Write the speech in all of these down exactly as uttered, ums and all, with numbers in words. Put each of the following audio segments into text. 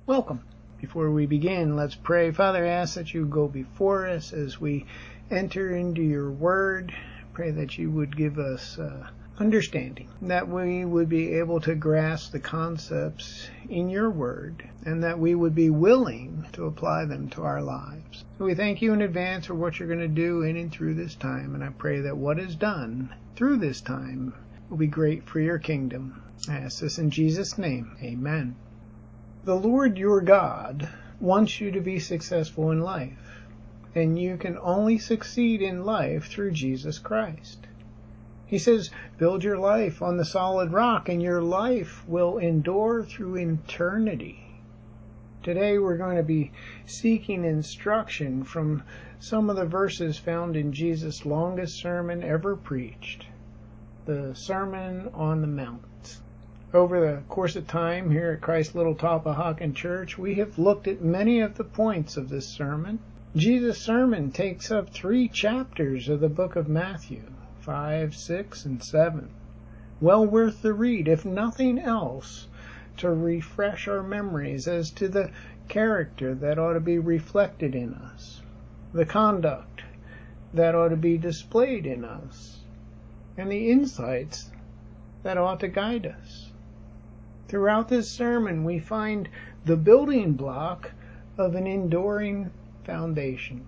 Welcome. Before we begin, let's pray. Father, I ask that you go before us as we enter into your word. Pray that you would give us uh, understanding, that we would be able to grasp the concepts in your word, and that we would be willing to apply them to our lives. So we thank you in advance for what you're going to do in and through this time, and I pray that what is done through this time will be great for your kingdom. I ask this in Jesus' name. Amen. The Lord your God wants you to be successful in life, and you can only succeed in life through Jesus Christ. He says, build your life on the solid rock, and your life will endure through eternity. Today we're going to be seeking instruction from some of the verses found in Jesus' longest sermon ever preached, the Sermon on the Mount. Over the course of time here at Christ Little Topahawken Church, we have looked at many of the points of this sermon. Jesus' sermon takes up three chapters of the book of Matthew, five, six, and seven. Well worth the read, if nothing else, to refresh our memories as to the character that ought to be reflected in us, the conduct that ought to be displayed in us, and the insights that ought to guide us. Throughout this sermon, we find the building block of an enduring foundation.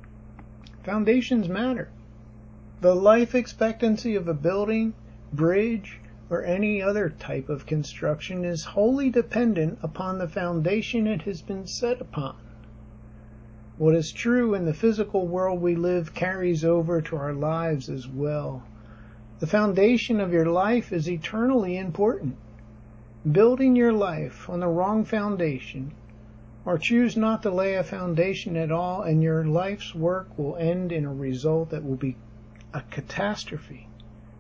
Foundations matter. The life expectancy of a building, bridge, or any other type of construction is wholly dependent upon the foundation it has been set upon. What is true in the physical world we live carries over to our lives as well. The foundation of your life is eternally important. Building your life on the wrong foundation, or choose not to lay a foundation at all, and your life's work will end in a result that will be a catastrophe,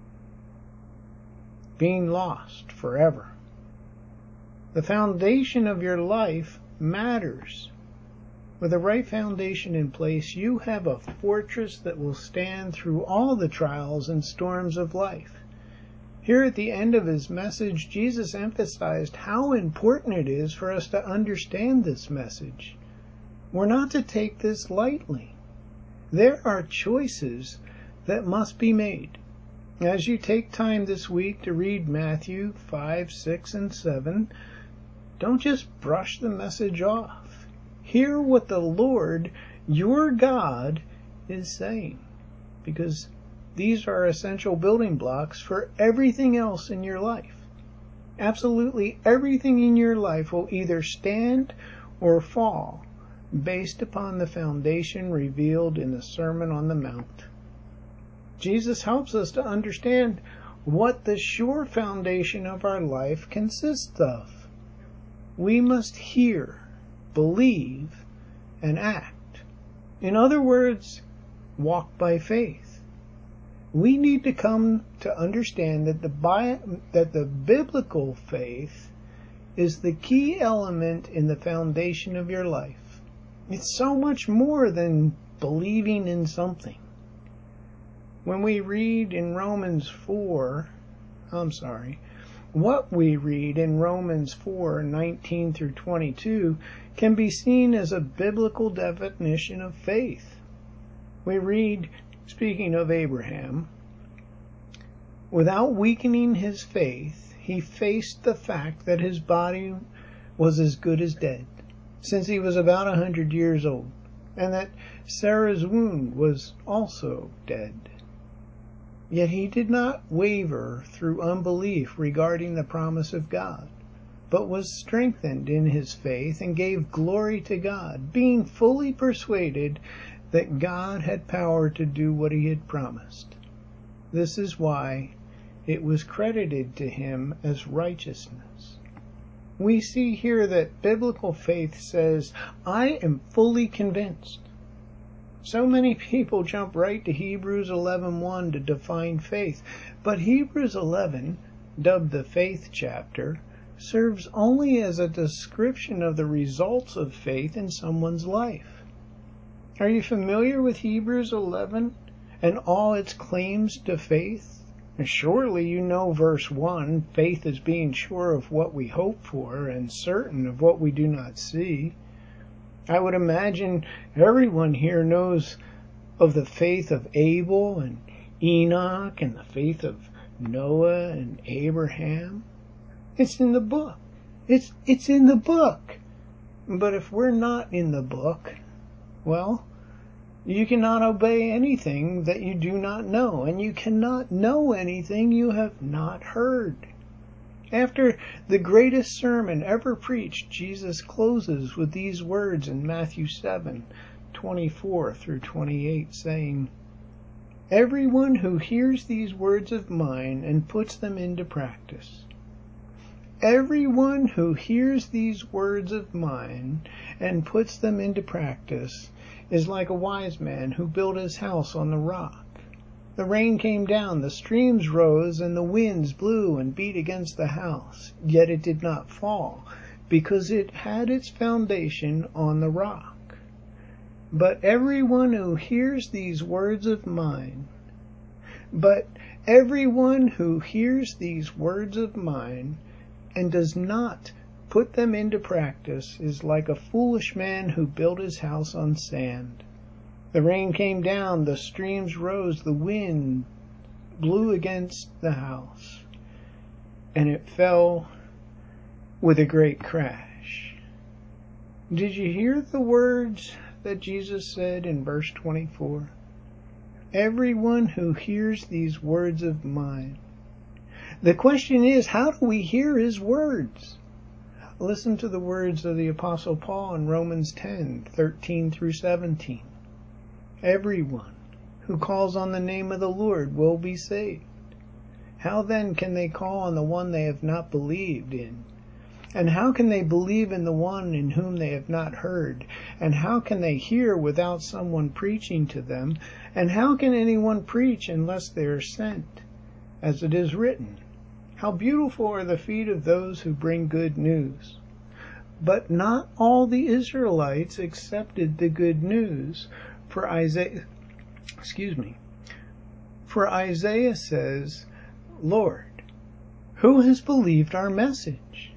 being lost forever. The foundation of your life matters. With the right foundation in place, you have a fortress that will stand through all the trials and storms of life. Here at the end of his message, Jesus emphasized how important it is for us to understand this message. We're not to take this lightly. There are choices that must be made. As you take time this week to read Matthew five, six, and seven, don't just brush the message off. Hear what the Lord, your God, is saying, because these are essential building blocks for everything else in your life. Absolutely everything in your life will either stand or fall based upon the foundation revealed in the Sermon on the Mount. Jesus helps us to understand what the sure foundation of our life consists of. We must hear, believe, and act. In other words, walk by faith. We need to come to understand that the bi- that the biblical faith is the key element in the foundation of your life. It's so much more than believing in something. When we read in Romans four, I'm sorry, what we read in Romans four, nineteen through twenty-two can be seen as a biblical definition of faith. We read, speaking of Abraham, without weakening his faith, he faced the fact that his body was as good as dead, since he was about a hundred years old, and that Sarah's womb was also dead. Yet he did not waver through unbelief regarding the promise of God, but was strengthened in his faith and gave glory to God, being fully persuaded that God had power to do what he had promised. This is why it was credited to him as righteousness. We see here that biblical faith says, I am fully convinced. So many people jump right to Hebrews eleven one to define faith, but Hebrews eleven, dubbed the faith chapter, serves only as a description of the results of faith in someone's life. Are you familiar with Hebrews eleven and all its claims to faith? And surely you know verse one, faith is being sure of what we hope for and certain of what we do not see. I would imagine everyone here knows of the faith of Abel and Enoch and the faith of Noah and Abraham. It's in the book. It's, it's in the book. But if we're not in the book, well, you cannot obey anything that you do not know, and you cannot know anything you have not heard. After the greatest sermon ever preached, Jesus closes with these words in Matthew seven, twenty-four through twenty-eight, saying, "Everyone who hears these words of mine and puts them into practice, everyone who hears these words of mine and puts them into practice is like a wise man who built his house on the rock. The rain came down, the streams rose, and the winds blew and beat against the house. Yet it did not fall, because it had its foundation on the rock. But everyone who hears these words of mine, but everyone who hears these words of mine and does not put them into practice is like a foolish man who built his house on sand. The rain came down, the streams rose, the wind blew against the house, and it fell with a great crash." Did you hear the words that Jesus said in verse twenty-four? Everyone who hears these words of mine. The question is, how do we hear his words? Listen to the words of the Apostle Paul in Romans ten, thirteen through seventeen. Everyone who calls on the name of the Lord will be saved. How then can they call on the one they have not believed in? And how can they believe in the one in whom they have not heard? And how can they hear without someone preaching to them? And how can anyone preach unless they are sent? As it is written, how beautiful are the feet of those who bring good news. But not all the Israelites accepted the good news. For Isaiah, excuse me, for Isaiah says, Lord, who has believed our message?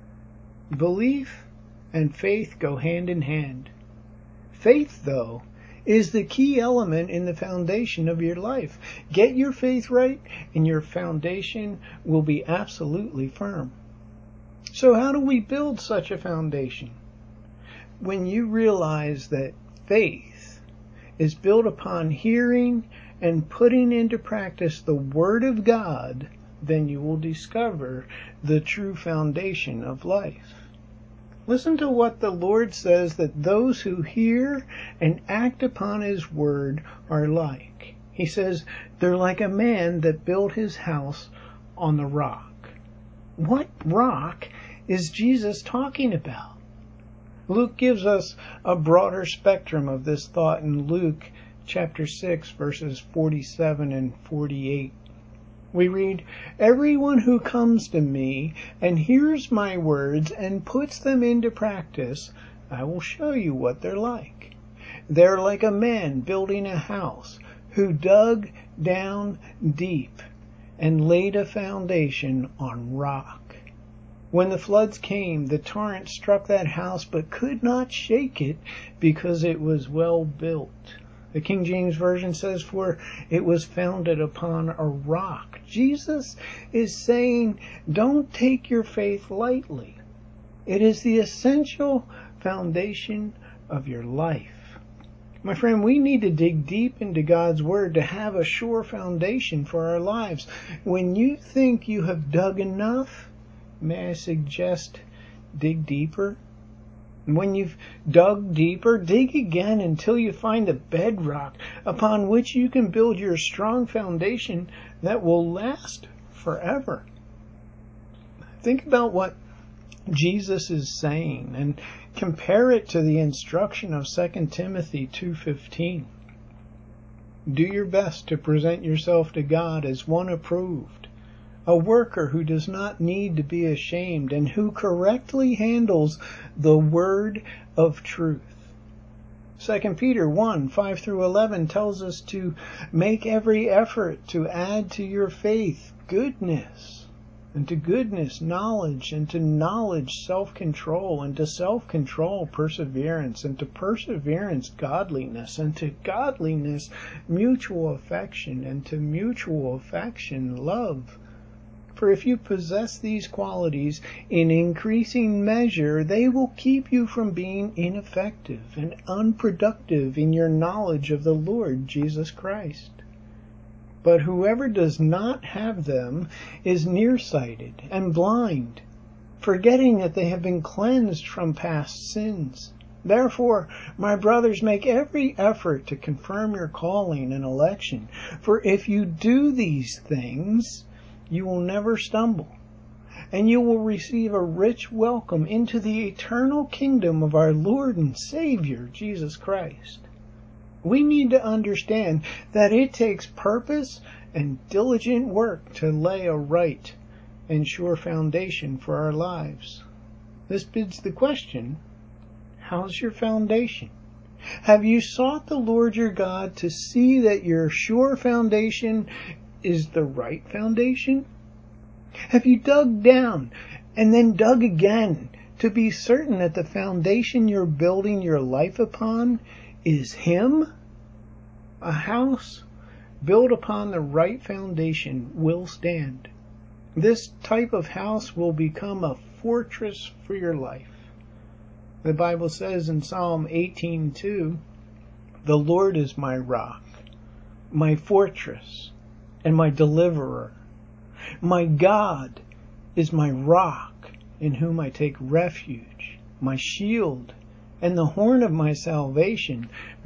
Belief and faith go hand in hand. Faith, though, is the key element in the foundation of your life. Get your faith right, and your foundation will be absolutely firm. So how do we build such a foundation? When you realize that faith is built upon hearing and putting into practice the Word of God, then you will discover the true foundation of life. Listen to what the Lord says that those who hear and act upon His Word are like. He says, they're like a man that built his house on the rock. What rock is Jesus talking about? Luke gives us a broader spectrum of this thought in Luke chapter six, verses forty-seven and forty-eight. We read, everyone who comes to me and hears my words and puts them into practice, I will show you what they're like. They're like a man building a house who dug down deep and laid a foundation on rock. When the floods came, the torrent struck that house but could not shake it because it was well built. The King James Version says, for it was founded upon a rock. Jesus is saying, don't take your faith lightly. It is the essential foundation of your life. My friend, we need to dig deep into God's Word to have a sure foundation for our lives. When you think you have dug enough, may I suggest dig deeper? When you've dug deeper, dig again until you find the bedrock upon which you can build your strong foundation that will last forever. Think about what Jesus is saying and compare it to the instruction of Second Timothy two fifteen. Do your best to present yourself to God as one approved, a worker who does not need to be ashamed and who correctly handles the word of truth. Second Peter one, five through eleven tells us to make every effort to add to your faith goodness, and to goodness knowledge, and to knowledge self-control, and to self-control perseverance, and to perseverance godliness, and to godliness mutual affection, and to mutual affection love. For if you possess these qualities in increasing measure, they will keep you from being ineffective and unproductive in your knowledge of the Lord Jesus Christ. But whoever does not have them is nearsighted and blind, forgetting that they have been cleansed from past sins. Therefore, my brothers, make every effort to confirm your calling and election. For if you do these things, you will never stumble, and you will receive a rich welcome into the eternal kingdom of our Lord and Savior, Jesus Christ. We need to understand that it takes purpose and diligent work to lay a right and sure foundation for our lives. This begs the question, how's your foundation? Have you sought the Lord your God to see that your sure foundation is the right foundation? Have you dug down and then dug again to be certain that the foundation you're building your life upon is Him? A house built upon the right foundation will stand. This type of house will become a fortress for your life. The Bible says in Psalm eighteen two, "The Lord is my rock, my fortress, and my deliverer. My God is my rock, in whom I take refuge, my shield, and the horn of my salvation,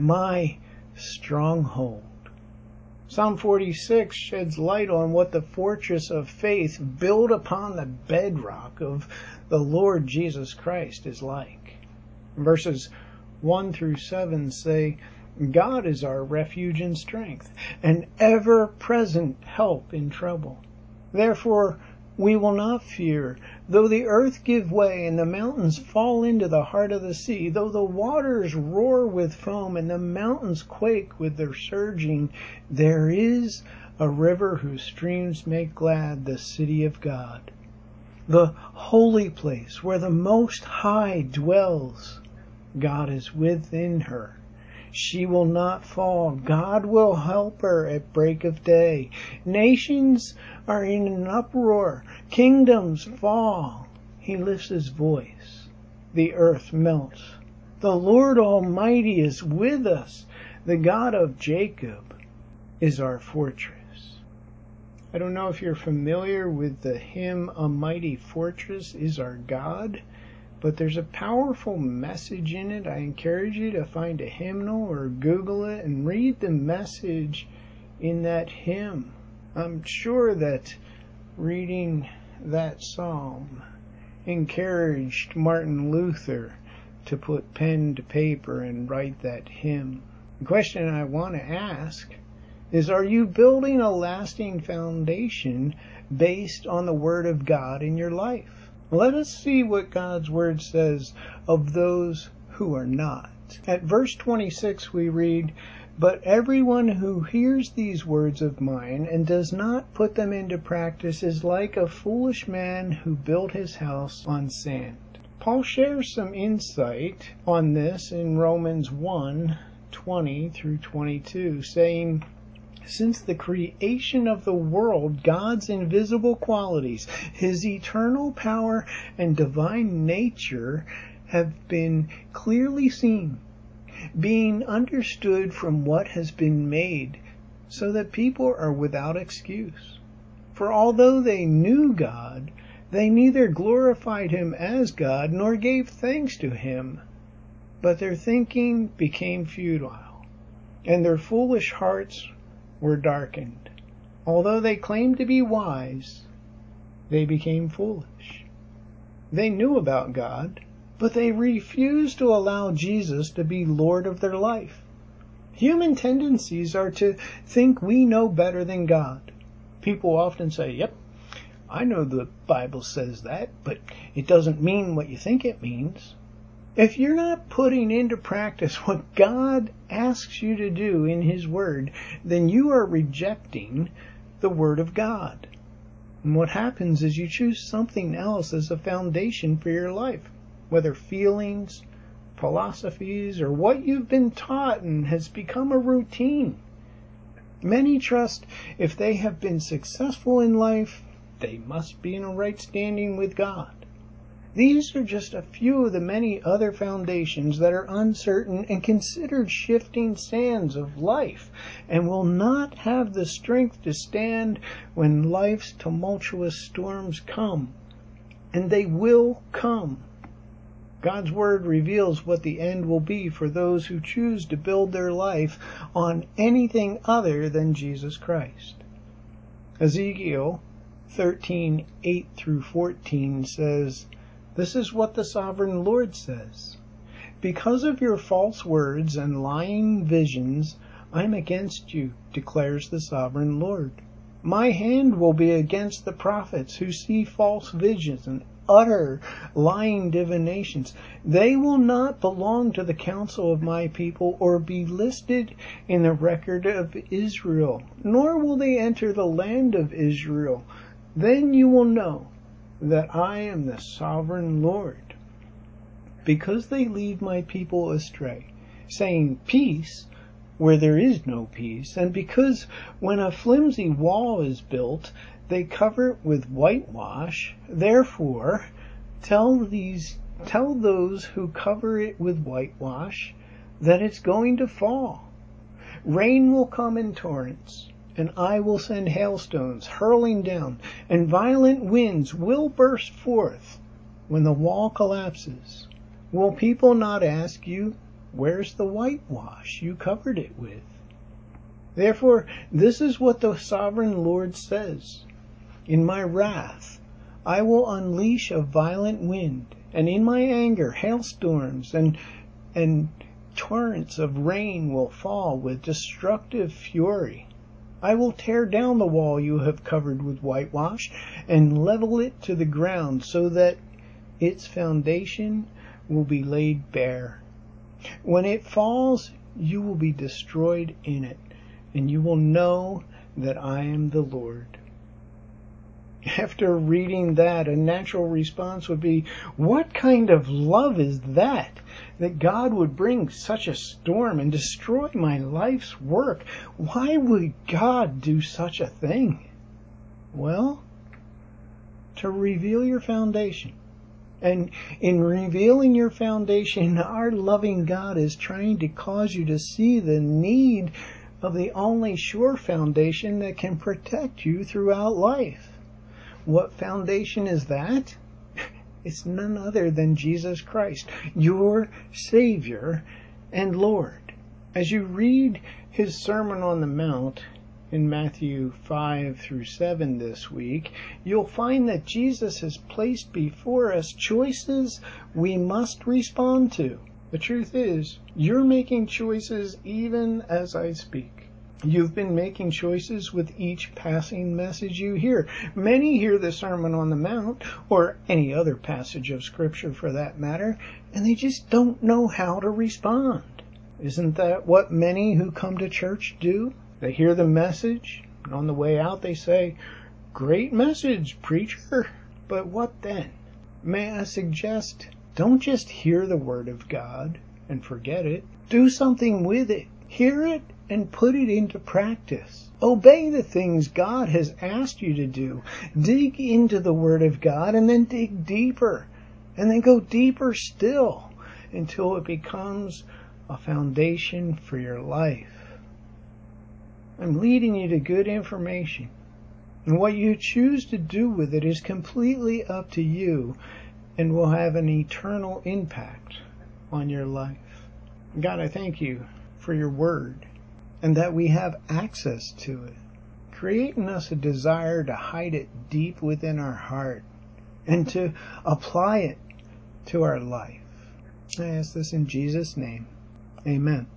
my stronghold." Psalm forty-six sheds light on what the fortress of faith built upon the bedrock of the Lord Jesus Christ is like. Verses one through seven say, "God is our refuge and strength, an ever-present help in trouble. Therefore we will not fear, though the earth give way and the mountains fall into the heart of the sea, though the waters roar with foam and the mountains quake with their surging. There is a river whose streams make glad the city of God, the holy place where the Most High dwells. God is within her. She will not fall. God will help her at break of day. Nations are in an uproar. Kingdoms fall. He lifts his voice. The earth melts. The Lord Almighty is with us. The God of Jacob is our fortress." I don't know if you're familiar with the hymn, "A Mighty Fortress is Our God," but there's a powerful message in it. I encourage you to find a hymnal or Google it and read the message in that hymn. I'm sure that reading that psalm encouraged Martin Luther to put pen to paper and write that hymn. The question I want to ask is, are you building a lasting foundation based on the Word of God in your life? Let us see what God's Word says of those who are not. At verse twenty-six we read, "But everyone who hears these words of mine and does not put them into practice is like a foolish man who built his house on sand." Paul shares some insight on this in Romans one, twenty through twenty-two, saying, "Since the creation of the world, God's invisible qualities, His eternal power and divine nature have been clearly seen, being understood from what has been made, so that people are without excuse. For although they knew God, they neither glorified Him as God nor gave thanks to Him, but their thinking became futile, and their foolish hearts were darkened. Although they claimed to be wise, they became foolish." They knew about God, but they refused to allow Jesus to be Lord of their life. Human tendencies are to think we know better than God. People often say, "Yep, I know the Bible says that, but it doesn't mean what you think it means." If you're not putting into practice what God asks you to do in His Word, then you are rejecting the Word of God. And what happens is you choose something else as a foundation for your life, whether feelings, philosophies, or what you've been taught and has become a routine. Many trust if they have been successful in life, they must be in a right standing with God. These are just a few of the many other foundations that are uncertain and considered shifting sands of life and will not have the strength to stand when life's tumultuous storms come. And they will come. God's Word reveals what the end will be for those who choose to build their life on anything other than Jesus Christ. Ezekiel thirteen, eight through fourteen says, "This is what the sovereign Lord says. Because of your false words and lying visions, I'm against you, declares the sovereign Lord. My hand will be against the prophets who see false visions and utter lying divinations. They will not belong to the council of my people or be listed in the record of Israel, nor will they enter the land of Israel. Then you will know that I am the sovereign Lord. Because they lead my people astray, saying peace where there is no peace, and because when a flimsy wall is built, they cover it with whitewash, therefore tell these tell those who cover it with whitewash that it's going to fall. Rain will come in torrents, and I will send hailstones hurling down, and violent winds will burst forth when the wall collapses. Will people not ask you, where's the whitewash you covered it with? Therefore, this is what the sovereign Lord says. In my wrath, I will unleash a violent wind, and in my anger, hailstorms and, and torrents of rain will fall with destructive fury. I will tear down the wall you have covered with whitewash and level it to the ground so that its foundation will be laid bare. When it falls, you will be destroyed in it, and you will know that I am the Lord." After reading that, a natural response would be, what kind of love is that? That God would bring such a storm and destroy my life's work? Why would God do such a thing? Well, to reveal your foundation. And in revealing your foundation, our loving God is trying to cause you to see the need of the only sure foundation that can protect you throughout life. What foundation is that? It's none other than Jesus Christ, your Savior and Lord. As you read His Sermon on the Mount in Matthew five through seven this week, you'll find that Jesus has placed before us choices we must respond to. The truth is, you're making choices even as I speak. You've been making choices with each passing message you hear. Many hear the Sermon on the Mount, or any other passage of Scripture for that matter, and they just don't know how to respond. Isn't that what many who come to church do? They hear the message, and on the way out they say, "Great message, preacher." But what then? May I suggest, don't just hear the Word of God and forget it. Do something with it. Hear it and put it into practice. Obey the things God has asked you to do. Dig into the Word of God and then dig deeper. And then go deeper still until it becomes a foundation for your life. I'm leading you to good information. And what you choose to do with it is completely up to you and will have an eternal impact on your life. God, I thank you for your Word, and that we have access to it. Create in us a desire to hide it deep within our heart and to apply it to our life. I ask this in Jesus' name. Amen.